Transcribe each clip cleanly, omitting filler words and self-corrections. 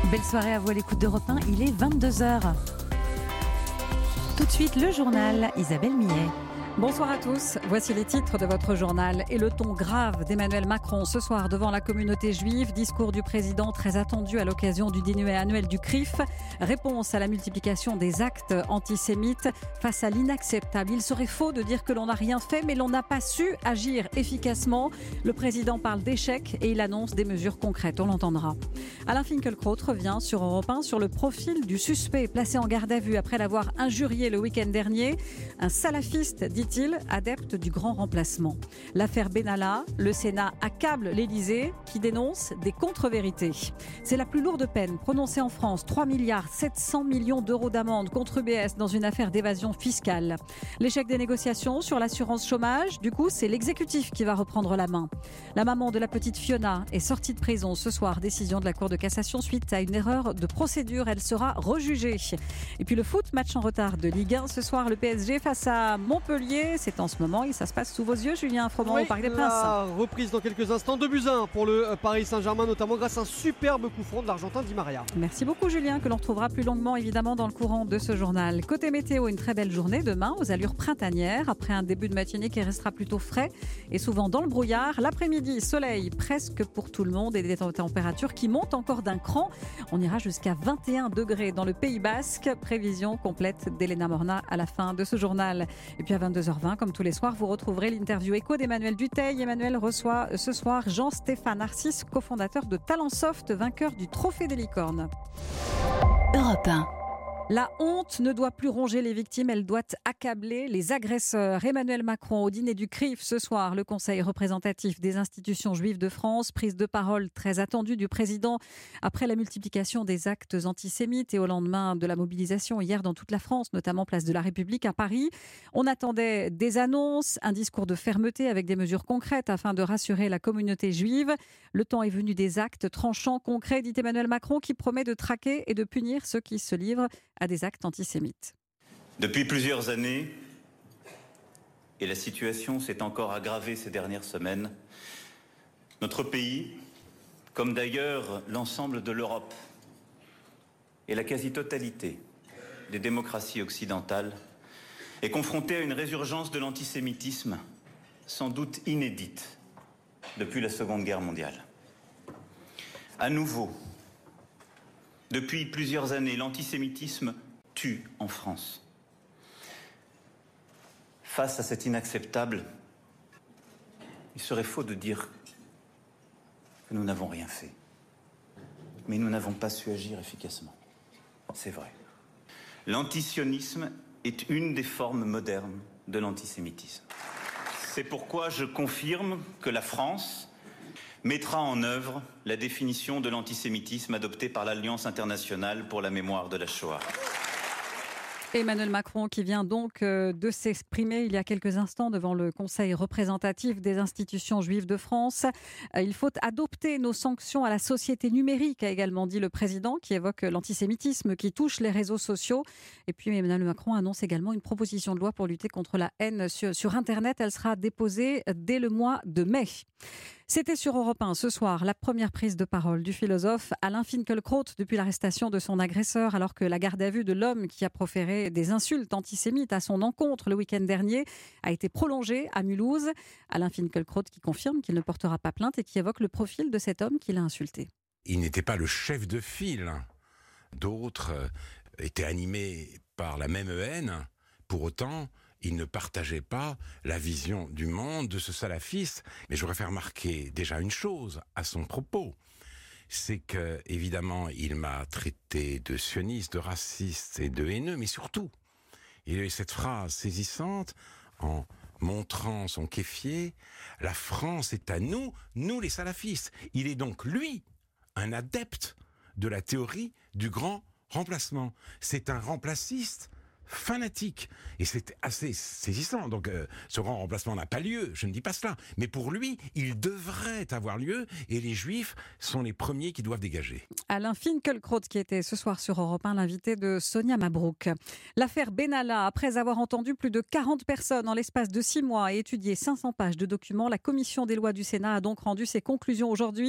Belle soirée à vous à l'écoute d'Europe 1, il est 22h. Tout de suite, le journal, Isabelle Millet. Bonsoir à tous, voici les titres de votre journal et le ton grave d'Emmanuel Macron ce soir devant la communauté juive. Discours du président très attendu à l'occasion du dîner annuel du CRIF. Réponse à la multiplication des actes antisémites face à l'inacceptable. Il serait faux de dire que l'on n'a rien fait, mais l'on n'a pas su agir efficacement. Le président parle d'échec et il annonce des mesures concrètes, on l'entendra. Alain Finkielkraut revient sur Europe 1 sur le profil du suspect placé en garde à vue après l'avoir injurié le week-end dernier. Un salafiste, dit-il, adepte du grand remplacement. L'affaire Benalla, le Sénat accable l'Élysée qui dénonce des contre-vérités. C'est la plus lourde peine prononcée en France, 3,7 milliards d'euros d'amende contre UBS dans une affaire d'évasion fiscale. L'échec des négociations sur l'assurance chômage, du coup, c'est l'exécutif qui va reprendre la main. La maman de la petite Fiona est sortie de prison ce soir, décision de la Cour de cassation suite à une erreur de procédure. Elle sera rejugée. Et puis le foot, match en retard de Ligue 1 ce soir, le PSG face à Montpellier. C'est en ce moment et ça se passe sous vos yeux, Julien Froment, au Parc des Princes. La reprise dans quelques instants, 2-1 pour le Paris Saint-Germain, notamment grâce à un superbe coup franc de l'Argentin Di Maria. Merci beaucoup Julien, que l'on retrouvera plus longuement évidemment dans le courant de ce journal. Côté météo, une très belle journée demain aux allures printanières, après un début de matinée qui restera plutôt frais et souvent dans le brouillard. L'après-midi, soleil presque pour tout le monde et des températures qui montent encore d'un cran. On ira jusqu'à 21 degrés dans le Pays Basque. Prévision complète d'Elena Morna à la fin de ce journal. Et puis à 22h20, comme tous les soirs, vous retrouverez l'interview écho d'Emmanuel Dutheil. Emmanuel reçoit ce soir Jean-Stéphane Arcis, cofondateur de Talentsoft, vainqueur du Trophée des licornes. Europe 1. La honte ne doit plus ronger les victimes, elle doit accabler les agresseurs. Emmanuel Macron au dîner du CRIF ce soir, le Conseil représentatif des institutions juives de France, prise de parole très attendue du président après la multiplication des actes antisémites et au lendemain de la mobilisation hier dans toute la France, notamment place de la République à Paris. On attendait des annonces, un discours de fermeté avec des mesures concrètes afin de rassurer la communauté juive. Le temps est venu des actes tranchants, concrets, dit Emmanuel Macron, qui promet de traquer et de punir ceux qui se livrent à des actes antisémites. Depuis plusieurs années, et la situation s'est encore aggravée ces dernières semaines, notre pays, comme d'ailleurs l'ensemble de l'Europe et la quasi-totalité des démocraties occidentales, est confronté à une résurgence de l'antisémitisme sans doute inédite depuis la Seconde Guerre mondiale. À nouveau, depuis plusieurs années, l'antisémitisme tue en France. Face à cet inacceptable, il serait faux de dire que nous n'avons rien fait. Mais nous n'avons pas su agir efficacement. C'est vrai. L'antisionisme est une des formes modernes de l'antisémitisme. C'est pourquoi je confirme que la France mettra en œuvre la définition de l'antisémitisme adoptée par l'Alliance internationale pour la mémoire de la Shoah. Emmanuel Macron qui vient donc de s'exprimer il y a quelques instants devant le Conseil représentatif des institutions juives de France. Il faut adopter nos sanctions à la société numérique, a également dit le président, qui évoque l'antisémitisme qui touche les réseaux sociaux. Et puis Emmanuel Macron annonce également une proposition de loi pour lutter contre la haine sur Internet. Elle sera déposée dès le mois de mai. C'était sur Europe 1 ce soir, la première prise de parole du philosophe Alain Finkielkraut depuis l'arrestation de son agresseur, alors que la garde à vue de l'homme qui a proféré des insultes antisémites à son encontre le week-end dernier a été prolongée à Mulhouse. Alain Finkielkraut qui confirme qu'il ne portera pas plainte et qui évoque le profil de cet homme qui l'a insulté. Il n'était pas le chef de file. D'autres étaient animés par la même haine. Pour autant, il ne partageait pas la vision du monde de ce salafiste. Mais je voudrais faire remarquer déjà une chose à son propos. C'est que, évidemment, il m'a traité de sioniste, de raciste et de haineux, mais surtout, il a eu cette phrase saisissante en montrant son kéfier. La France est à nous, nous les salafistes. Il est donc, lui, un adepte de la théorie du grand remplacement. C'est un remplaciste fanatique. Et c'est assez saisissant. Donc, ce grand remplacement n'a pas lieu, je ne dis pas cela. Mais pour lui, il devrait avoir lieu et les Juifs sont les premiers qui doivent dégager. Alain Finkielkraut qui était ce soir sur Europe 1, l'invité de Sonia Mabrouk. L'affaire Benalla, après avoir entendu plus de 40 personnes en l'espace de 6 mois et étudié 500 pages de documents, la commission des lois du Sénat a donc rendu ses conclusions aujourd'hui.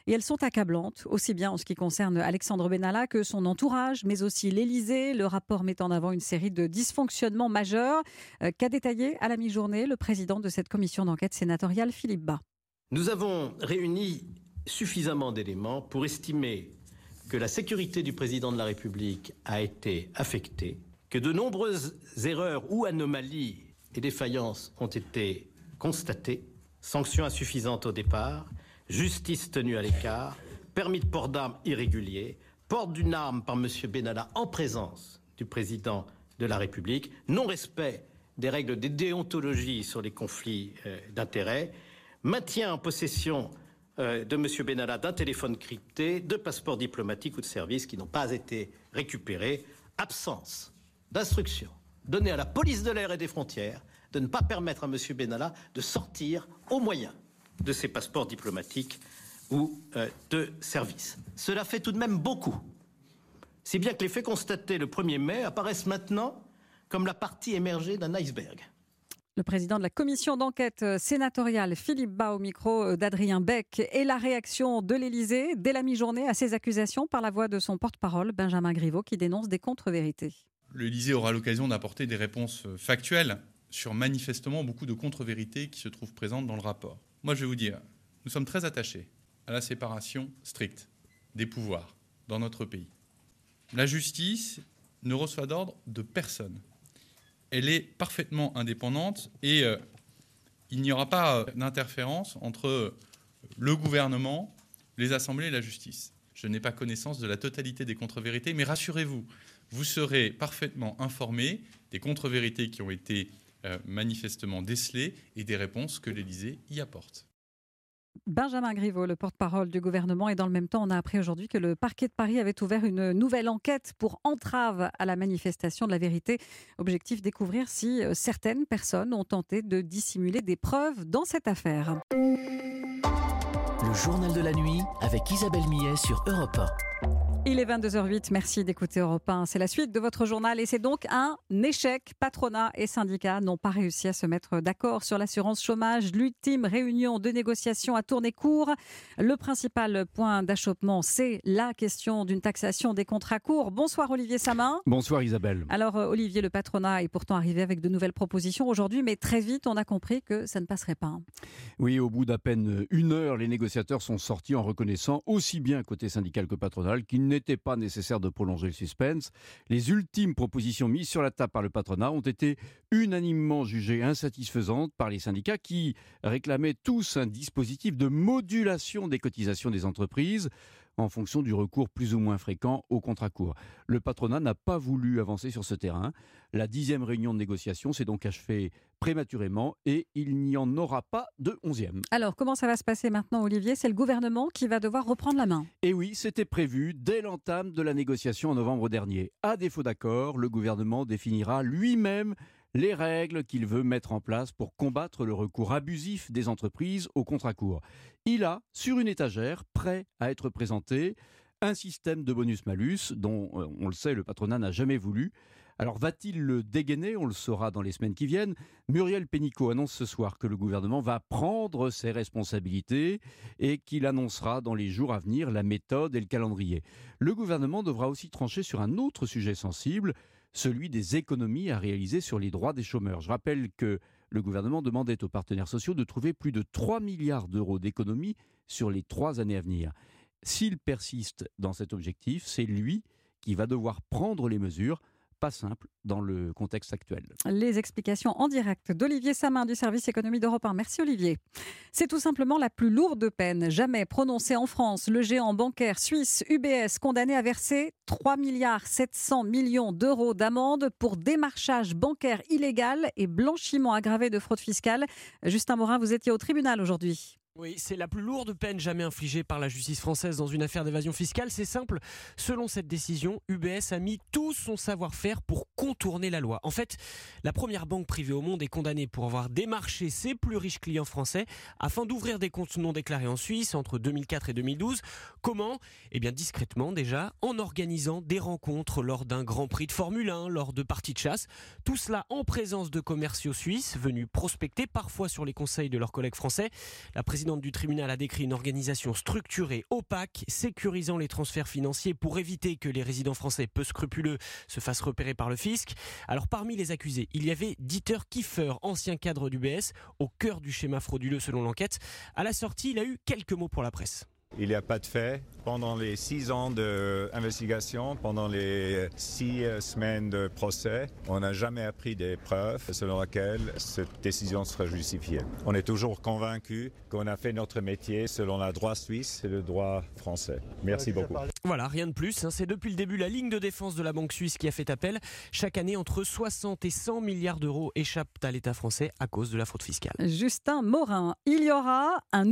Et elles sont accablantes, aussi bien en ce qui concerne Alexandre Benalla que son entourage, mais aussi l'Élysée. Le rapport met en avant une série de dysfonctionnements majeurs qu'a détaillé à la mi-journée le président de cette commission d'enquête sénatoriale, Philippe Bas. Nous avons réuni suffisamment d'éléments pour estimer que la sécurité du président de la République a été affectée, que de nombreuses erreurs ou anomalies et défaillances ont été constatées, sanctions insuffisantes au départ, justice tenue à l'écart, permis de port d'armes irrégulier, port d'une arme par M. Benalla en présence du président de la République, non-respect des règles de déontologie sur les conflits d'intérêts, maintien en possession de M. Benalla d'un téléphone crypté, de passeports diplomatiques ou de services qui n'ont pas été récupérés, absence d'instruction donnée à la police de l'air et des frontières de ne pas permettre à M. Benalla de sortir au moyen de ses passeports diplomatiques ou de services. Cela fait tout de même beaucoup. Si bien que les faits constatés le 1er mai apparaissent maintenant comme la partie émergée d'un iceberg. Le président de la commission d'enquête sénatoriale, Philippe Bas, au micro d'Adrien Beck, et la réaction de l'Élysée dès la mi-journée à ces accusations par la voix de son porte-parole, Benjamin Griveaux, qui dénonce des contre-vérités. L'Élysée aura l'occasion d'apporter des réponses factuelles sur manifestement beaucoup de contre-vérités qui se trouvent présentes dans le rapport. Moi, je vais vous dire, nous sommes très attachés à la séparation stricte des pouvoirs dans notre pays. La justice ne reçoit d'ordre de personne. Elle est parfaitement indépendante et il n'y aura pas d'interférence entre le gouvernement, les assemblées et la justice. Je n'ai pas connaissance de la totalité des contre-vérités, mais rassurez-vous, vous serez parfaitement informés des contre-vérités qui ont été manifestement décelées et des réponses que l'Élysée y apporte. Benjamin Griveaux, le porte-parole du gouvernement, et dans le même temps, on a appris aujourd'hui que le parquet de Paris avait ouvert une nouvelle enquête pour entrave à la manifestation de la vérité. Objectif, découvrir si certaines personnes ont tenté de dissimuler des preuves dans cette affaire. Le journal de la nuit avec Isabelle Millet sur Europe 1. Il est 22h08, merci d'écouter Europe 1. C'est la suite de votre journal et c'est donc un échec. Patronat et syndicats n'ont pas réussi à se mettre d'accord sur l'assurance chômage. L'ultime réunion de négociation a tourné court. Le principal point d'achoppement, c'est la question d'une taxation des contrats courts. Bonsoir Olivier Samin. Bonsoir Isabelle. Alors Olivier, le patronat est pourtant arrivé avec de nouvelles propositions aujourd'hui, mais très vite on a compris que ça ne passerait pas. Oui, au bout d'à peine une heure, les négociateurs sont sortis en reconnaissant, aussi bien côté syndical que patronal, qu'il n'était pas nécessaire de prolonger le suspense. Les ultimes propositions mises sur la table par le patronat ont été unanimement jugées insatisfaisantes par les syndicats qui réclamaient tous un dispositif de modulation des cotisations des entreprises en fonction du recours plus ou moins fréquent aux contrats courts. Le patronat n'a pas voulu avancer sur ce terrain. La 10e réunion de négociation s'est donc achevée prématurément et il n'y en aura pas de 11e. Alors, comment ça va se passer maintenant, Olivier ? C'est le gouvernement qui va devoir reprendre la main. Et oui, c'était prévu dès l'entame de la négociation en novembre dernier. À défaut d'accord, le gouvernement définira lui-même les règles qu'il veut mettre en place pour combattre le recours abusif des entreprises aux contrats courts. Il a, sur une étagère, prêt à être présenté, un système de bonus-malus dont, on le sait, le patronat n'a jamais voulu. Alors va-t-il le dégainer ? On le saura dans les semaines qui viennent. Muriel Pénicaud annonce ce soir que le gouvernement va prendre ses responsabilités et qu'il annoncera dans les jours à venir la méthode et le calendrier. Le gouvernement devra aussi trancher sur un autre sujet sensible, celui des économies à réaliser sur les droits des chômeurs. Je rappelle que le gouvernement demandait aux partenaires sociaux de trouver plus de 3 milliards d'euros d'économies sur les 3 années à venir. S'il persiste dans cet objectif, c'est lui qui va devoir prendre les mesures. Pas simple dans le contexte actuel. Les explications en direct d'Olivier Samin du service économie d'Europe 1. Merci Olivier. C'est tout simplement la plus lourde peine jamais prononcée en France. Le géant bancaire suisse UBS condamné à verser 3,7 milliards d'euros d'amende pour démarchage bancaire illégal et blanchiment aggravé de fraude fiscale. Justin Morin, vous étiez au tribunal aujourd'hui. Oui, c'est la plus lourde peine jamais infligée par la justice française dans une affaire d'évasion fiscale. C'est simple, selon cette décision, UBS a mis tout son savoir-faire pour contourner la loi. En fait, la première banque privée au monde est condamnée pour avoir démarché ses plus riches clients français afin d'ouvrir des comptes non déclarés en Suisse entre 2004 et 2012. Comment ? Eh bien discrètement déjà, en organisant des rencontres lors d'un Grand Prix de Formule 1, lors de parties de chasse. Tout cela en présence de commerciaux suisses venus prospecter parfois sur les conseils de leurs collègues français. La présidente présidente du tribunal a décrit une organisation structurée, opaque, sécurisant les transferts financiers pour éviter que les résidents français peu scrupuleux se fassent repérer par le fisc. Alors parmi les accusés, il y avait Dieter Kiefer, ancien cadre d'UBS, au cœur du schéma frauduleux selon l'enquête. À la sortie, il a eu quelques mots pour la presse. Il n'y a pas de fait. Pendant les 6 ans d'investigation, pendant les 6 semaines de procès, on n'a jamais appris des preuves selon lesquelles cette décision sera justifiée. On est toujours convaincu qu'on a fait notre métier selon le droit suisse et le droit français. Merci beaucoup. Voilà, rien de plus. C'est depuis le début la ligne de défense de la Banque suisse qui a fait appel. Chaque année, entre 60 et 100 milliards d'euros échappent à l'État français à cause de la fraude fiscale. Justin Morin, il y aura un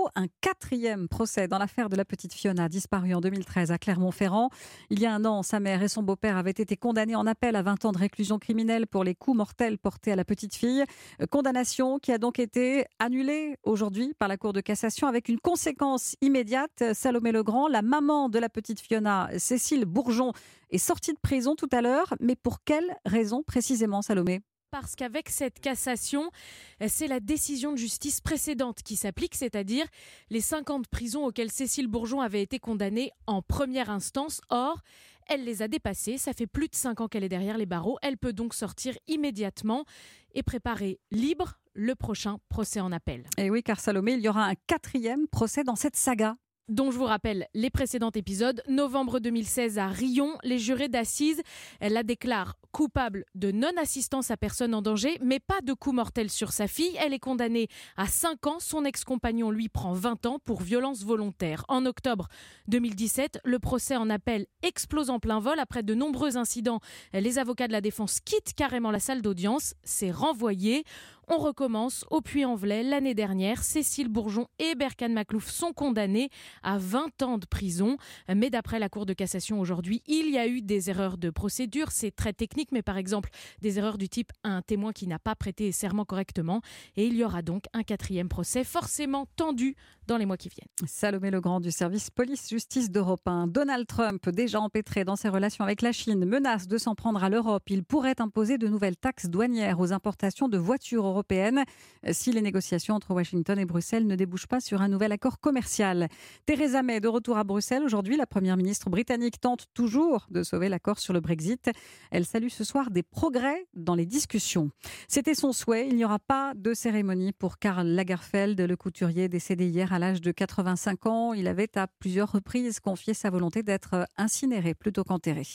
4e procès dans l'affaire de la petite Fiona, disparue en 2013 à Clermont-Ferrand. Il y a un an, sa mère et son beau-père avaient été condamnés en appel à 20 ans de réclusion criminelle pour les coups mortels portés à la petite fille. Condamnation qui a donc été annulée aujourd'hui par la Cour de cassation avec une conséquence immédiate. Salomé Legrand, la maman de la petite Fiona, Cécile Bourgeon, est sortie de prison tout à l'heure. Mais pour quelle raison précisément, Salomé ? Parce qu'avec cette cassation, c'est la décision de justice précédente qui s'applique, c'est-à-dire les 5 ans de prison auxquels Cécile Bourgeon avait été condamnée en première instance. Or, elle les a dépassés, ça fait plus de 5 ans qu'elle est derrière les barreaux. Elle peut donc sortir immédiatement et préparer libre le prochain procès en appel. Et oui, car Salomé, il y aura un 4e procès dans cette saga. Dont je vous rappelle les précédents épisodes. Novembre 2016 à Riom, les jurés d'assises la déclarent coupable de non-assistance à personne en danger, mais pas de coup mortel sur sa fille. Elle est condamnée à 5 ans. Son ex-compagnon, lui, prend 20 ans pour violence volontaire. En octobre 2017, le procès en appel explose en plein vol. Après de nombreux incidents, les avocats de la défense quittent carrément la salle d'audience. C'est renvoyé. On recommence au Puy-en-Velay l'année dernière. Cécile Bourgeon et Berkane Makhlouf sont condamnés à 20 ans de prison. Mais d'après la Cour de cassation aujourd'hui, il y a eu des erreurs de procédure. C'est très technique, mais par exemple des erreurs du type un témoin qui n'a pas prêté serment correctement. Et il y aura donc un 4e procès forcément tendu dans les mois qui viennent. Salomé Legrand du service police-justice d'Europe 1. Donald Trump, déjà empêtré dans ses relations avec la Chine, menace de s'en prendre à l'Europe. Il pourrait imposer de nouvelles taxes douanières aux importations de voitures européennes si les négociations entre Washington et Bruxelles ne débouchent pas sur un nouvel accord commercial. Theresa May de retour à Bruxelles aujourd'hui. La première ministre britannique tente toujours de sauver l'accord sur le Brexit. Elle salue ce soir des progrès dans les discussions. C'était son souhait. Il n'y aura pas de cérémonie pour Karl Lagerfeld, le couturier décédé hier à l'âge de 85 ans. Il avait à plusieurs reprises confié sa volonté d'être incinéré plutôt qu'enterré.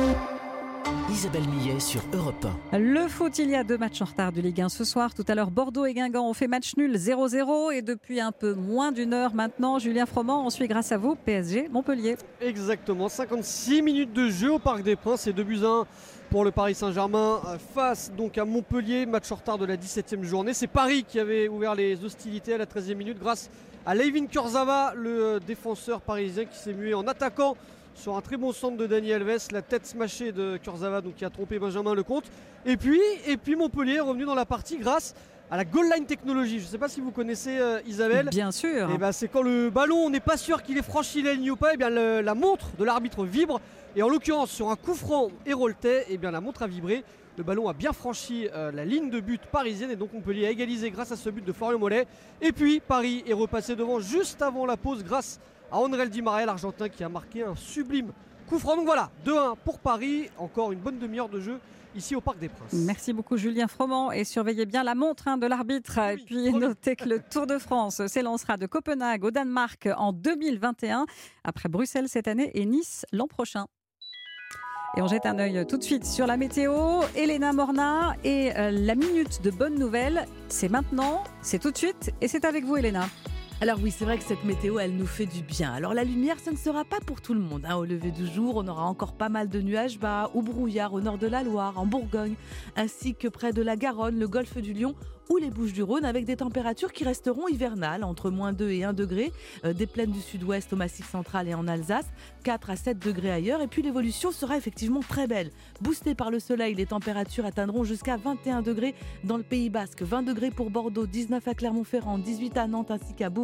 Isabelle Millet sur Europe 1. Le foot, il y a 2 matchs en retard de Ligue 1 ce soir. Tout à l'heure, Bordeaux et Guingamp ont fait match nul 0-0. Et depuis un peu moins d'une heure maintenant, Julien Froment, on suit grâce à vous PSG Montpellier. Exactement, 56 minutes de jeu au Parc des Princes et 2-1 pour le Paris Saint-Germain face donc à Montpellier. Match en retard de la 17e journée. C'est Paris qui avait ouvert les hostilités à la 13e minute grâce à Layvin Kurzawa, le défenseur parisien qui s'est mué en attaquant sur un très bon centre de Dani Alves, la tête smashée de Kurzawa donc qui a trompé Benjamin Lecomte. Et puis Montpellier est revenu dans la partie grâce à la goal line technologie. Je ne sais pas si vous connaissez Isabelle. Bien sûr. Et c'est quand le ballon, on n'est pas sûr qu'il ait franchi la ligne ou pas, et bien la montre de l'arbitre vibre. Et en l'occurrence sur un coup franc héroltais, et bien la montre a vibré. Le ballon a bien franchi la ligne de but parisienne et donc Montpellier a égalisé grâce à ce but de Florian Mollet. Et puis Paris est repassé devant juste avant la pause grâce à André Di Maria, l'Argentin qui a marqué un sublime coup franc. Donc voilà, 2-1 pour Paris. Encore une bonne demi-heure de jeu ici au Parc des Princes. Merci beaucoup Julien Froment et surveillez bien la montre de l'arbitre. Et puis notez que le Tour de France s'élancera de Copenhague au Danemark en 2021, après Bruxelles cette année et Nice l'an prochain. Et on jette un œil tout de suite sur la météo. Elena Morna et la minute de bonnes nouvelles, c'est maintenant, c'est tout de suite et c'est avec vous Elena. Alors oui, c'est vrai que cette météo, elle nous fait du bien. Alors la lumière, ça ne sera pas pour tout le monde. Au lever du jour, on aura encore pas mal de nuages bas ou brouillard au nord de la Loire, en Bourgogne, ainsi que près de la Garonne, le golfe du Lion ou les Bouches-du-Rhône, avec des températures qui resteront hivernales, entre -2 et 1 degré, des plaines du sud-ouest au Massif central et en Alsace, 4 à 7 degrés ailleurs, et puis l'évolution sera effectivement très belle. Boostée par le soleil, les températures atteindront jusqu'à 21 degrés dans le Pays Basque, 20 degrés pour Bordeaux, 19 à Clermont-Ferrand, 18 à Nantes ainsi qu'à Bourges,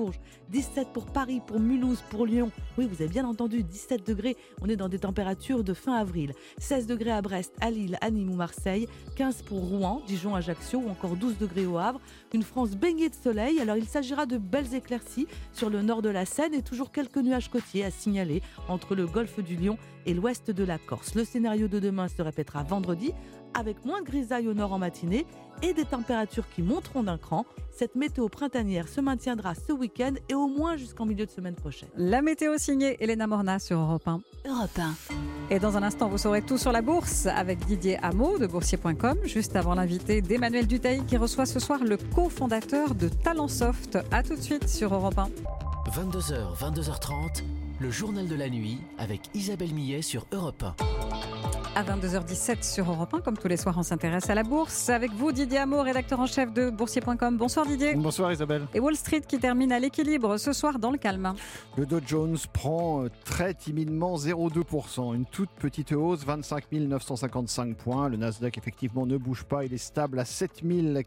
Bourges, 17 pour Paris, pour Mulhouse, pour Lyon. Oui, vous avez bien entendu, 17 degrés. On est dans des températures de fin avril. 16 degrés à Brest, à Lille, à Nîmes ou Marseille. 15 pour Rouen, Dijon, Ajaccio ou encore 12 degrés au Havre. Une France baignée de soleil. Alors il s'agira de belles éclaircies sur le nord de la Seine et toujours quelques nuages côtiers à signaler entre le golfe du Lion et l'ouest de la Corse. Le scénario de demain se répétera vendredi avec moins de grisaille au nord en matinée et des températures qui monteront d'un cran. Cette météo printanière se maintiendra ce week-end et au moins jusqu'en milieu de semaine prochaine. La météo signée Elena Morna sur Europe 1. Europe 1. Et dans un instant, vous saurez tout sur la bourse avec Didier Hameau de boursier.com, juste avant l'invité d'Emmanuel Dutheil qui reçoit ce soir le cofondateur de Talentsoft. A tout de suite sur Europe 1. 22h, 22h30, le journal de la nuit avec Isabelle Millet sur Europe 1. À 22h17 sur Europe 1, comme tous les soirs, on s'intéresse à la bourse. Avec vous, Didier Hameau, rédacteur en chef de boursier.com. Bonsoir Didier. Bonsoir Isabelle. Et Wall Street qui termine à l'équilibre ce soir dans le calme. Le Dow Jones prend très timidement 0,2%. Une toute petite hausse, 25 955 points. Le Nasdaq effectivement ne bouge pas, il est stable à 7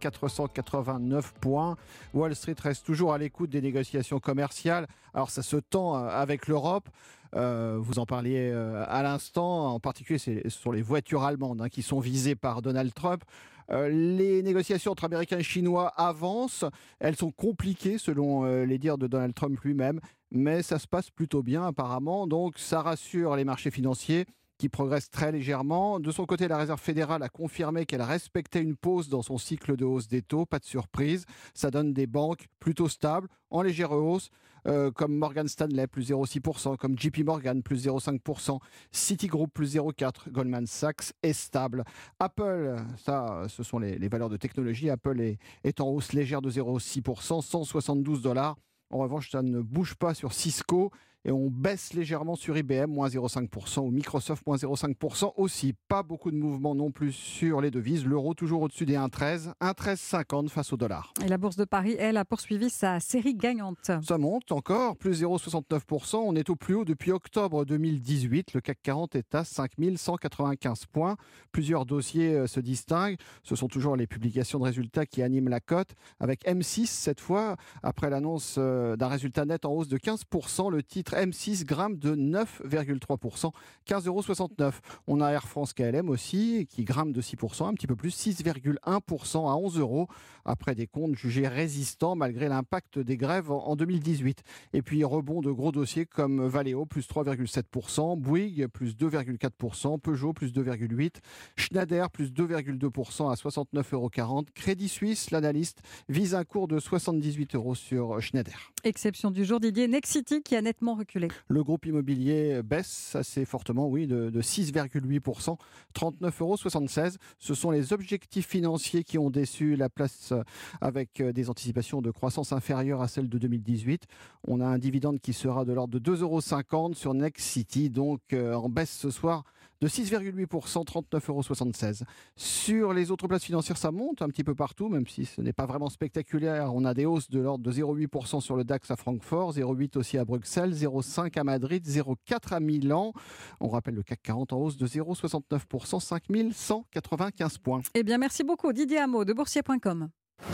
489 points. Wall Street reste toujours à l'écoute des négociations commerciales. Alors ça se tend avec l'Europe. Vous en parliez à l'instant, en particulier ce sont les voitures allemandes qui sont visées par Donald Trump. Les négociations entre Américains et Chinois avancent, elles sont compliquées selon les dires de Donald Trump lui-même, mais ça se passe plutôt bien apparemment, donc ça rassure les marchés financiers qui progressent très légèrement. De son côté, la Réserve fédérale a confirmé qu'elle respectait une pause dans son cycle de hausse des taux, pas de surprise. Ça donne des banques plutôt stables, en légère hausse, comme Morgan Stanley, plus 0,6%, comme JP Morgan, plus 0,5%, Citigroup, plus 0,4%, Goldman Sachs est stable. Apple, ça, ce sont les valeurs de technologie. Apple est en hausse légère de 0,6%, 172 $. En revanche, ça ne bouge pas sur Cisco. Et on baisse légèrement sur IBM, moins 0,5%, ou Microsoft, moins 0,5% aussi. Pas beaucoup de mouvements non plus sur les devises. L'euro toujours au-dessus des 1,13, 1,1350 face au dollar. Et la Bourse de Paris, elle, a poursuivi sa série gagnante. Ça monte encore, plus 0,69%. On est au plus haut depuis octobre 2018. Le CAC 40 est à 5 195 points. Plusieurs dossiers se distinguent. Ce sont toujours les publications de résultats qui animent la cote. Avec M6, cette fois, après l'annonce d'un résultat net en hausse de 15%, le titre M6 grimpe de 9,3%, 15,69 €. On a Air France KLM aussi, qui grimpe de 6%, un petit peu plus, 6,1% à 11 €, après des comptes jugés résistants malgré l'impact des grèves en 2018. Et puis rebond de gros dossiers comme Valeo, plus 3,7%, Bouygues, plus 2,4%, Peugeot, plus 2,8%, Schneider, plus 2,2% à 69,40 €. Crédit Suisse, l'analyste, vise un cours de 78 € sur Schneider. Exception du jour, Didier, Nexity qui a nettement reculé. Le groupe immobilier baisse assez fortement, oui, de 6,8%, 39,76 €. Ce sont les objectifs financiers qui ont déçu la place avec des anticipations de croissance inférieures à celles de 2018. On a un dividende qui sera de l'ordre de 2,50 € sur Nexity, donc en baisse ce soir de 6,8%, 39,76 €. Sur les autres places financières, ça monte un petit peu partout, même si ce n'est pas vraiment spectaculaire. On a des hausses de l'ordre de 0,8% sur le DAX à Francfort, 0,8 aussi à Bruxelles, 0,5 à Madrid, 0,4 à Milan. On rappelle le CAC 40 en hausse de 0,69%, 5 195 points. Eh bien, merci beaucoup Didier Hameau de boursier.com.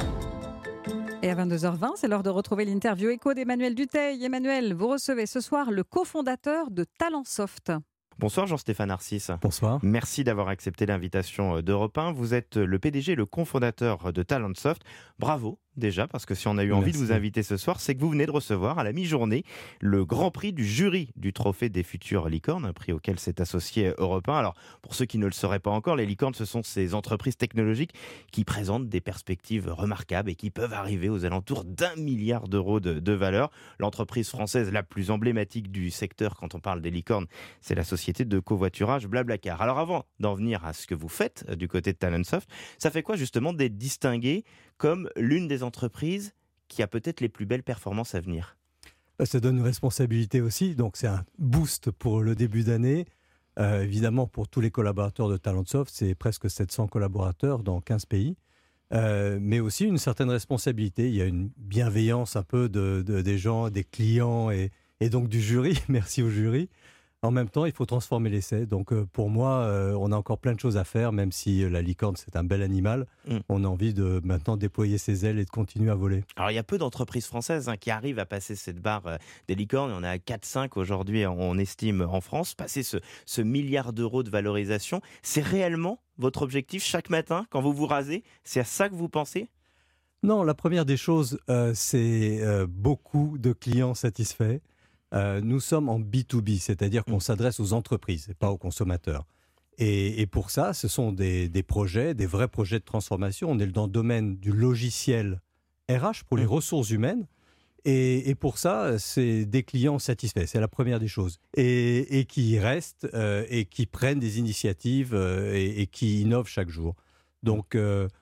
Et à 22h20, c'est l'heure de retrouver l'interview écho d'Emmanuel Dutheil. Emmanuel, vous recevez ce soir le cofondateur de Talentsoft. Bonsoir Jean-Stéphane Arcis. Bonsoir. Merci d'avoir accepté l'invitation d'Europe 1. Vous êtes le PDG et le cofondateur de Talentsoft. Bravo déjà, parce que si on a eu envie de vous inviter ce soir, c'est que vous venez de recevoir à la mi-journée le grand prix du jury du trophée des futures licornes, un prix auquel s'est associé Europe 1. Alors, pour ceux qui ne le sauraient pas encore, les licornes, ce sont ces entreprises technologiques qui présentent des perspectives remarquables et qui peuvent arriver aux alentours d'1 milliard d'euros de valeur. L'entreprise française la plus emblématique du secteur quand on parle des licornes, c'est la société de covoiturage Blablacar. Alors avant d'en venir à ce que vous faites du côté de Talentsoft, ça fait quoi justement d'être distingué comme l'une des entreprises qui a peut-être les plus belles performances à venir? Ça donne une responsabilité aussi, donc c'est un boost pour le début d'année. Évidemment, pour tous les collaborateurs de Talentsoft, c'est presque 700 collaborateurs dans 15 pays, mais aussi une certaine responsabilité. Il y a une bienveillance un peu des gens, des clients et donc du jury, merci au jury, En même temps, il faut transformer l'essai. Donc pour moi, on a encore plein de choses à faire, même si la licorne, c'est un bel animal. On a envie de maintenant déployer ses ailes et de continuer à voler. Alors il y a peu d'entreprises françaises qui arrivent à passer cette barre des licornes. On a 4-5 aujourd'hui, on estime en France. Passer ce milliard d'euros de valorisation, c'est réellement votre objectif chaque matin quand vous vous rasez? C'est à ça que vous pensez? Non, la première des choses, c'est beaucoup de clients satisfaits. Nous sommes en B2B, c'est-à-dire qu'on s'adresse aux entreprises et pas aux consommateurs. Et pour ça, ce sont des projets, des vrais projets de transformation. On est dans le domaine du logiciel RH pour les ressources humaines. Et pour ça, c'est des clients satisfaits. C'est la première des choses. Et qui restent et qui prennent des initiatives et qui innovent chaque jour. Donc,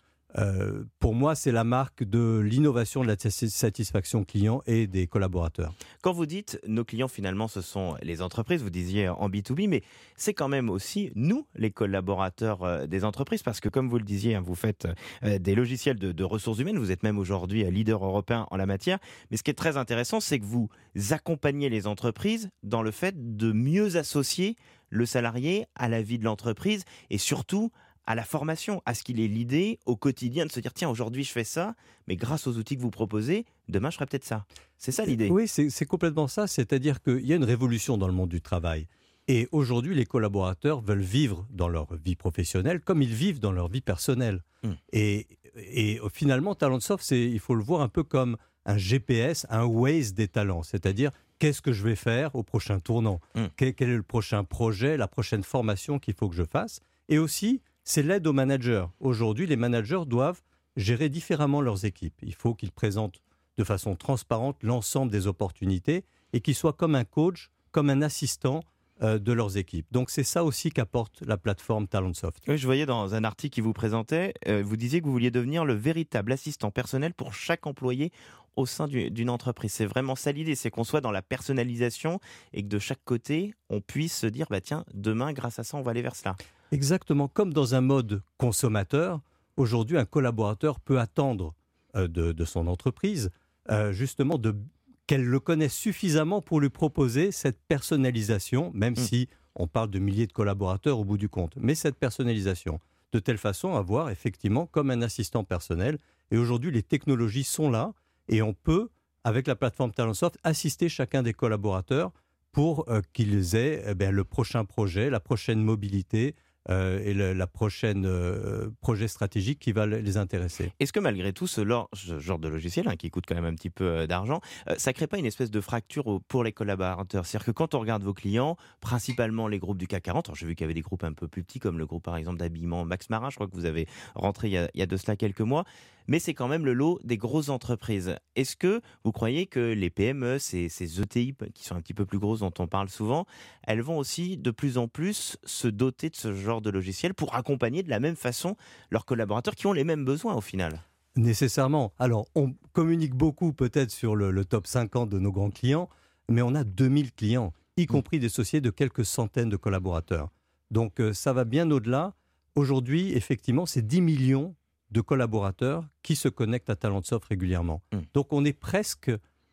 pour moi, c'est la marque de l'innovation, de la satisfaction client et des collaborateurs. Quand vous dites nos clients, finalement, ce sont les entreprises, vous disiez en B2B, mais c'est quand même aussi nous, les collaborateurs des entreprises, parce que comme vous le disiez, vous faites des logiciels de ressources humaines, vous êtes même aujourd'hui leader européen en la matière, mais ce qui est très intéressant, c'est que vous accompagnez les entreprises dans le fait de mieux associer le salarié à la vie de l'entreprise et surtout à la formation, à ce qu'il ait l'idée au quotidien de se dire tiens, aujourd'hui je fais ça, mais grâce aux outils que vous proposez, demain je ferai peut-être ça. C'est ça l'idée. Oui, c'est complètement ça, c'est-à-dire qu'il y a une révolution dans le monde du travail. Et aujourd'hui, les collaborateurs veulent vivre dans leur vie professionnelle comme ils vivent dans leur vie personnelle. Et finalement, Talentsoft, il faut le voir un peu comme un GPS, un Waze des talents, c'est-à-dire qu'est-ce que je vais faire au prochain tournant, quel est le prochain projet, la prochaine formation qu'il faut que je fasse. Et aussi, c'est l'aide aux managers. Aujourd'hui, les managers doivent gérer différemment leurs équipes. Il faut qu'ils présentent de façon transparente l'ensemble des opportunités et qu'ils soient comme un coach, comme un assistant de leurs équipes. Donc c'est ça aussi qu'apporte la plateforme Talentsoft. Oui, je voyais dans un article qui vous présentait, vous disiez que vous vouliez devenir le véritable assistant personnel pour chaque employé au sein d'une entreprise. C'est vraiment ça l'idée, c'est qu'on soit dans la personnalisation et que de chaque côté, on puisse se dire, tiens, demain, grâce à ça, on va aller vers cela. Exactement, comme dans un mode consommateur, aujourd'hui, un collaborateur peut attendre de son entreprise, justement, qu'elle le connaisse suffisamment pour lui proposer cette personnalisation, même si on parle de milliers de collaborateurs au bout du compte. Mais cette personnalisation, de telle façon à voir effectivement comme un assistant personnel. Et aujourd'hui, les technologies sont là et on peut, avec la plateforme Talentsoft, assister chacun des collaborateurs pour qu'ils aient le prochain projet, la prochaine mobilité, et la prochaine projet stratégique qui va les intéresser. Est-ce que malgré tout, ce genre de logiciel, qui coûte quand même un petit peu d'argent, ça ne crée pas une espèce de fracture pour les collaborateurs? C'est-à-dire que quand on regarde vos clients, principalement les groupes du CAC 40, alors j'ai vu qu'il y avait des groupes un peu plus petits, comme le groupe par exemple d'habillement Max Mara, je crois que vous avez rentré il y a de cela quelques mois, mais c'est quand même le lot des grosses entreprises. Est-ce que vous croyez que les PME, ces ETI qui sont un petit peu plus grosses dont on parle souvent, elles vont aussi de plus en plus se doter de ce genre de logiciel pour accompagner de la même façon leurs collaborateurs qui ont les mêmes besoins au final? Nécessairement. Alors, on communique beaucoup peut-être sur le top 50 de nos grands clients, mais on a 2000 clients, y compris des sociétés de quelques centaines de collaborateurs. Donc, ça va bien au-delà. Aujourd'hui, effectivement, c'est 10 millions de collaborateurs qui se connectent à Talentsoft régulièrement. Donc, on est presque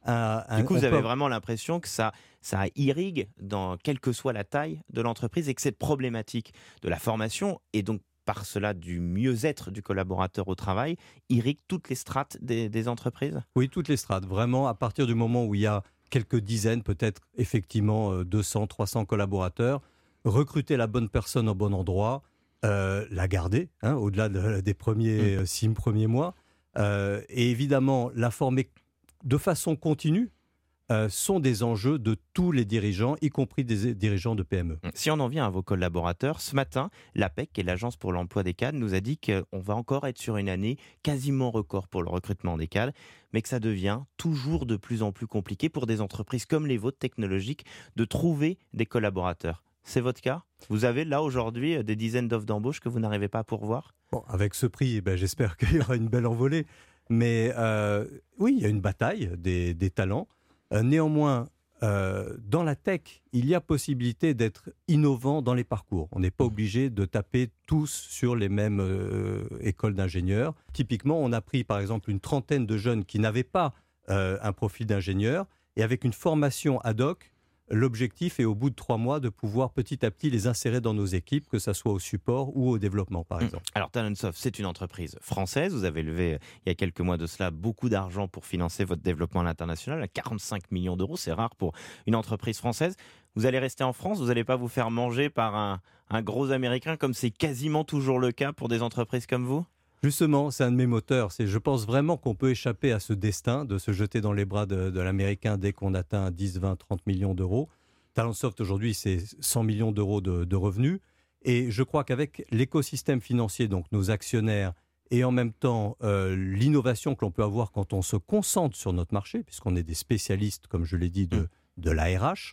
du coup, vous avez vraiment l'impression que ça irrigue dans quelle que soit la taille de l'entreprise et que cette problématique de la formation et donc par cela du mieux-être du collaborateur au travail irrigue toutes les strates des entreprises? Oui, toutes les strates. Vraiment, à partir du moment où il y a quelques dizaines, peut-être effectivement 200, 300 collaborateurs, recruter la bonne personne au bon endroit, la garder, au-delà des premiers 6 premiers mois, et évidemment la former de façon continue, sont des enjeux de tous les dirigeants, y compris des dirigeants de PME. Si on en vient à vos collaborateurs, ce matin, l'APEC, qui est l'Agence pour l'emploi des cadres, nous a dit qu'on va encore être sur une année quasiment record pour le recrutement des cadres, mais que ça devient toujours de plus en plus compliqué pour des entreprises comme les vôtres technologiques de trouver des collaborateurs. C'est votre cas? Vous avez là aujourd'hui des dizaines d'offres d'embauche que vous n'arrivez pas à pourvoir? Bon, avec ce prix, j'espère qu'il y aura une belle envolée. Mais oui, il y a une bataille des talents. Néanmoins, dans la tech, il y a possibilité d'être innovant dans les parcours. On n'est pas obligé de taper tous sur les mêmes écoles d'ingénieurs. Typiquement, on a pris par exemple une trentaine de jeunes qui n'avaient pas un profil d'ingénieur et avec une formation ad hoc, l'objectif est au bout de 3 mois de pouvoir petit à petit les insérer dans nos équipes, que ce soit au support ou au développement par exemple. Alors Talentsoft, c'est une entreprise française. Vous avez levé il y a quelques mois de cela beaucoup d'argent pour financer votre développement à l'international, à 45 millions d'euros. C'est rare pour une entreprise française. Vous allez rester en France, vous n'allez pas vous faire manger par un gros américain comme c'est quasiment toujours le cas pour des entreprises comme vous ? Justement, c'est un de mes moteurs. Je pense vraiment qu'on peut échapper à ce destin de se jeter dans les bras de l'américain dès qu'on atteint 10, 20, 30 millions d'euros. Talentsoft aujourd'hui, c'est 100 millions d'euros de revenus. Et je crois qu'avec l'écosystème financier, donc nos actionnaires, et en même temps l'innovation que l'on peut avoir quand on se concentre sur notre marché, puisqu'on est des spécialistes, comme je l'ai dit, de l'ARH,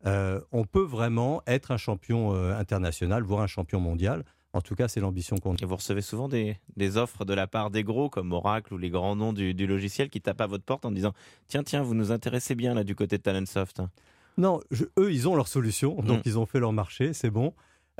on peut vraiment être un champion international, voire un champion mondial. En tout cas, c'est l'ambition qu'on a. Et vous recevez souvent des offres de la part des gros, comme Oracle ou les grands noms du logiciel, qui tapent à votre porte en disant « Tiens, vous nous intéressez bien là du côté de Talentsoft ». Non, eux, ils ont leur solution, donc ils ont fait leur marché, c'est bon.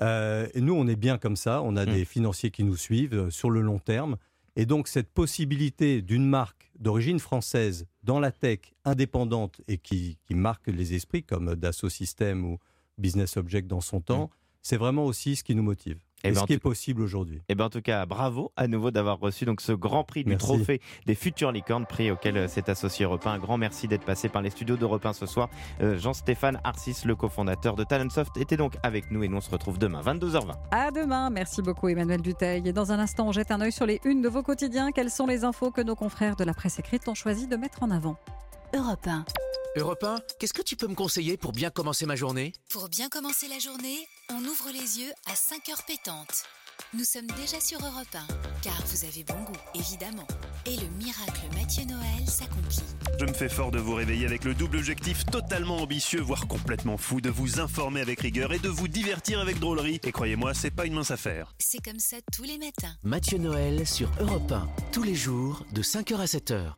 Et nous, on est bien comme ça, on a des financiers qui nous suivent sur le long terme. Et donc, cette possibilité d'une marque d'origine française dans la tech indépendante et qui marque les esprits, comme Dassault Systèmes ou Business Object dans son temps, c'est vraiment aussi ce qui nous motive. Et ce qui est possible aujourd'hui. Et en tout cas, bravo à nouveau d'avoir reçu donc ce grand prix du trophée des futures licornes, prix auquel s'est associé Europe 1. Un grand merci d'être passé par les studios d'Europe 1 ce soir. Jean-Stéphane Arcis, le cofondateur de Talentsoft, était donc avec nous et nous on se retrouve demain, 22h20. À demain, merci beaucoup Emmanuel Dutheil. Et dans un instant, on jette un œil sur les unes de vos quotidiens. Quelles sont les infos que nos confrères de la presse écrite ont choisi de mettre en avant ? Europe 1. Europe 1, qu'est-ce que tu peux me conseiller pour bien commencer ma journée ? Pour bien commencer la journée, on ouvre les yeux à 5h pétantes. Nous sommes déjà sur Europe 1, car vous avez bon goût, évidemment. Et le miracle Mathieu Noël s'accomplit. Je me fais fort de vous réveiller avec le double objectif totalement ambitieux, voire complètement fou, de vous informer avec rigueur et de vous divertir avec drôlerie. Et croyez-moi, c'est pas une mince affaire. C'est comme ça tous les matins. Mathieu Noël sur Europe 1, tous les jours de 5h à 7h.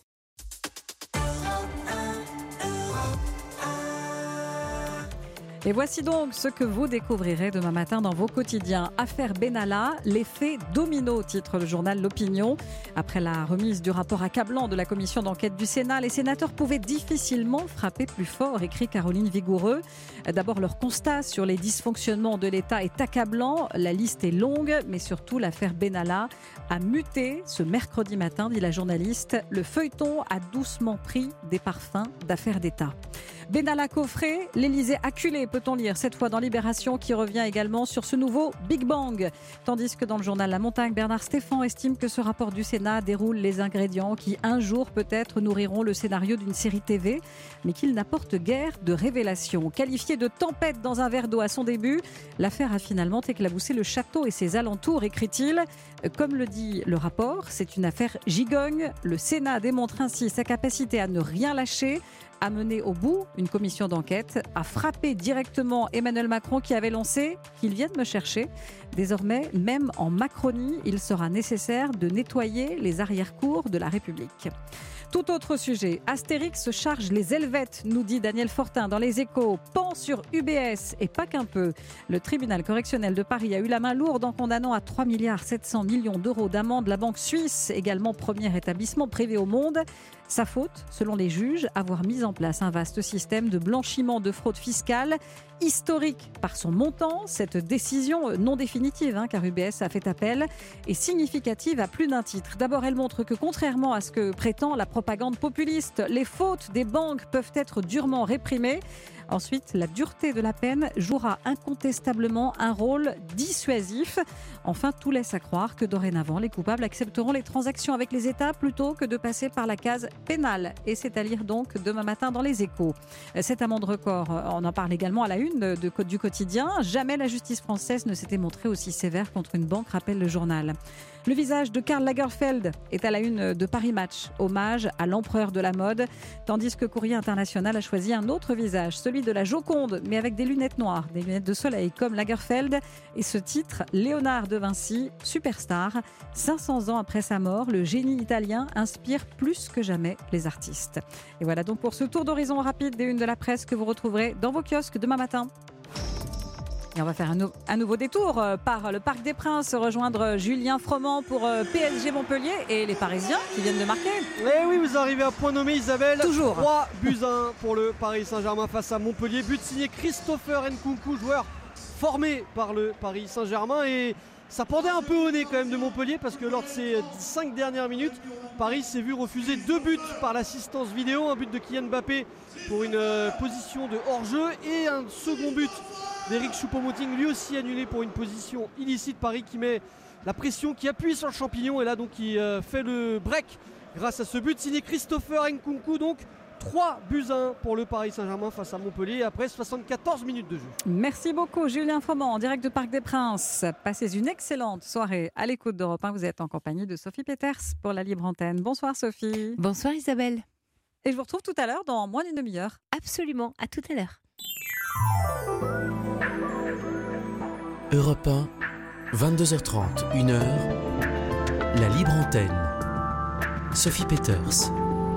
Et voici donc ce que vous découvrirez demain matin dans vos quotidiens. Affaire Benalla, l'effet domino, titre le journal L'Opinion. Après la remise du rapport accablant de la commission d'enquête du Sénat, les sénateurs pouvaient difficilement frapper plus fort, écrit Caroline Vigoureux. D'abord, leur constat sur les dysfonctionnements de l'État est accablant. La liste est longue, mais surtout l'affaire Benalla a muté ce mercredi matin, dit la journaliste. Le feuilleton a doucement pris des parfums d'affaires d'État. Benalla coffré, l'Élysée acculé, peut-on lire cette fois dans Libération, qui revient également sur ce nouveau Big Bang. Tandis que dans le journal La Montagne, Bernard Stéphan estime que ce rapport du Sénat déroule les ingrédients qui un jour peut-être nourriront le scénario d'une série TV, mais qu'il n'apporte guère de révélation. Qualifié de tempête dans un verre d'eau à son début, l'affaire a finalement éclaboussé le château et ses alentours, écrit-il. Comme le dit le rapport, c'est une affaire gigogne. Le Sénat démontre ainsi sa capacité à ne rien lâcher, à mener au bout une commission d'enquête, à frapper directement Emmanuel Macron qui avait lancé « qu'il vienne me chercher ». Désormais, même en Macronie, il sera nécessaire de nettoyer les arrière-cours de la République. Tout autre sujet, Astérix charge les Helvètes, nous dit Daniel Fortin dans Les Échos. Pan sur UBS et pas qu'un peu. Le tribunal correctionnel de Paris a eu la main lourde en condamnant à 3,7 milliards d'euros d'amende la banque suisse, également premier établissement privé au monde. Sa faute, selon les juges, avoir mis en place un vaste système de blanchiment de fraude fiscale. Historique par son montant, cette décision non définitive, car UBS a fait appel, est significative à plus d'un titre. D'abord, elle montre que contrairement à ce que prétend la propagande populiste, les fautes des banques peuvent être durement réprimées. Ensuite, la dureté de la peine jouera incontestablement un rôle dissuasif. Enfin, tout laisse à croire que dorénavant, les coupables accepteront les transactions avec les États plutôt que de passer par la case pénale. Et c'est à lire donc demain matin dans Les Échos. Cette amende record, on en parle également à la une du quotidien. Jamais la justice française ne s'était montrée aussi sévère contre une banque, rappelle le journal. Le visage de Karl Lagerfeld est à la une de Paris Match, hommage à l'empereur de la mode, tandis que Courrier International a choisi un autre visage, celui de la Joconde, mais avec des lunettes noires, des lunettes de soleil comme Lagerfeld, et ce titre, Léonard de Vinci, superstar. 500 ans après sa mort, le génie italien inspire plus que jamais les artistes. Et voilà donc pour ce tour d'horizon rapide des unes de la presse que vous retrouverez dans vos kiosques demain matin. Et on va faire un nouveau détour par le Parc des Princes, rejoindre Julien Froment pour PSG Montpellier et les Parisiens qui viennent de marquer. Eh oui, vous arrivez à point nommé, Isabelle. Toujours. 3-1 pour le Paris Saint-Germain face à Montpellier. But signé Christopher Nkunku, joueur formé par le Paris Saint-Germain. Et ça pendait un peu au nez quand même de Montpellier parce que lors de ces 5 dernières minutes, Paris s'est vu refuser 2 buts par l'assistance vidéo. Un but de Kylian Mbappé pour une position de hors-jeu et un second but d'Eric Choupo-Moting, lui aussi annulé pour une position illicite. Paris qui met la pression, qui appuie sur le champignon et là donc qui fait le break grâce à ce but signé Christopher Nkunku. Donc 3-1 pour le Paris Saint-Germain face à Montpellier après 74 minutes de jeu. Merci beaucoup Julien Froment en direct de Parc des Princes. Passez une excellente soirée à l'écoute d'Europe 1. Vous êtes en compagnie de Sophie Peters pour la Libre Antenne. Bonsoir Sophie. Bonsoir Isabelle. Et je vous retrouve tout à l'heure dans moins d'une demi-heure. Absolument, à tout à l'heure. Europe 1, 22h30, 1h, la Libre Antenne. Sophie Peters.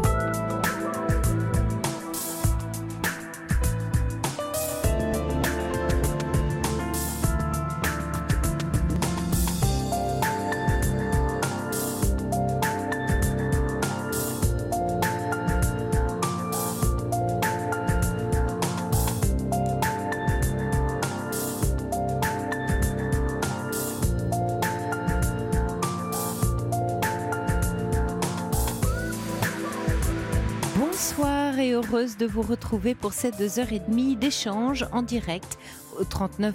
Bonsoir et heureuse de vous retrouver pour ces 2h30 d'échange en direct au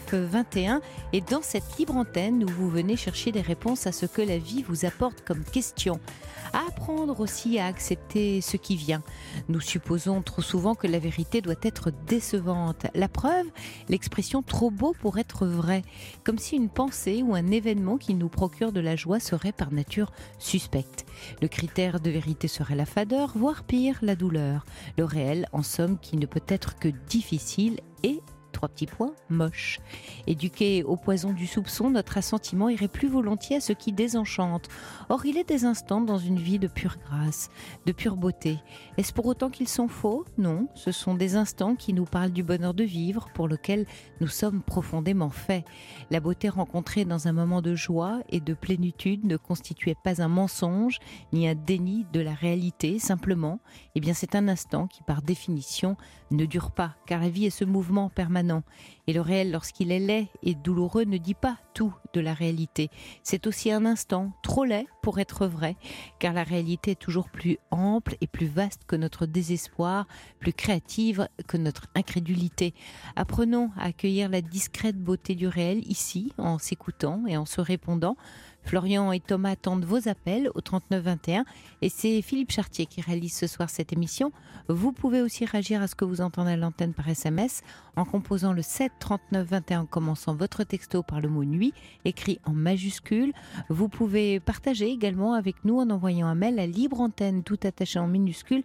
39-21. Et dans cette libre antenne où vous venez chercher des réponses à ce que la vie vous apporte comme question. À apprendre aussi à accepter ce qui vient. Nous supposons trop souvent que la vérité doit être décevante. La preuve, l'expression trop beau pour être vrai. Comme si une pensée ou un événement qui nous procure de la joie serait par nature suspecte. Le critère de vérité serait la fadeur, voire pire, la douleur. Le réel, en somme, qui ne peut être que difficile et 3 petits points, moche. Éduqué au poison du soupçon, notre assentiment irait plus volontiers à ce qui désenchante. Or, il est des instants dans une vie de pure grâce, de pure beauté. Est-ce pour autant qu'ils sont faux ? Non, ce sont des instants qui nous parlent du bonheur de vivre, pour lequel nous sommes profondément faits. La beauté rencontrée dans un moment de joie et de plénitude ne constituait pas un mensonge, ni un déni de la réalité, simplement, c'est un instant qui, par définition, ne dure pas, car la vie est ce mouvement permanent. Et le réel, lorsqu'il est laid et douloureux, ne dit pas tout de la réalité. C'est aussi un instant trop laid pour être vrai, car la réalité est toujours plus ample et plus vaste que notre désespoir, plus créative que notre incrédulité. Apprenons à accueillir la discrète beauté du réel ici, en s'écoutant et en se répondant. Florian et Thomas attendent vos appels au 39-21 et c'est Philippe Chartier qui réalise ce soir cette émission. Vous pouvez aussi réagir à ce que vous entendez à l'antenne par SMS en composant le 7 39 21 en commençant votre texto par le mot nuit écrit en majuscule. Vous pouvez partager également avec nous en envoyant un mail à libreantenne tout attaché en minuscule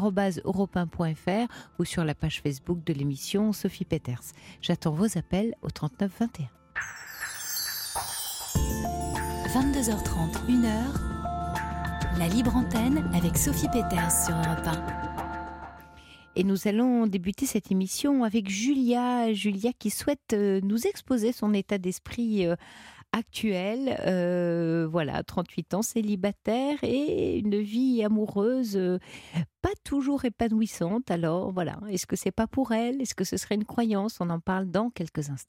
@europe1.fr ou sur la page Facebook de l'émission Sophie Peters. J'attends vos appels au 39 21. 22h30, 1h, la Libre Antenne avec Sophie Peters sur Europe 1. Et nous allons débuter cette émission avec Julia qui souhaite nous exposer son état d'esprit actuel. 38 ans, célibataire et une vie amoureuse pas toujours épanouissante. Alors voilà, est-ce que c'est pas pour elle ? Est-ce que ce serait une croyance ? On en parle dans quelques instants.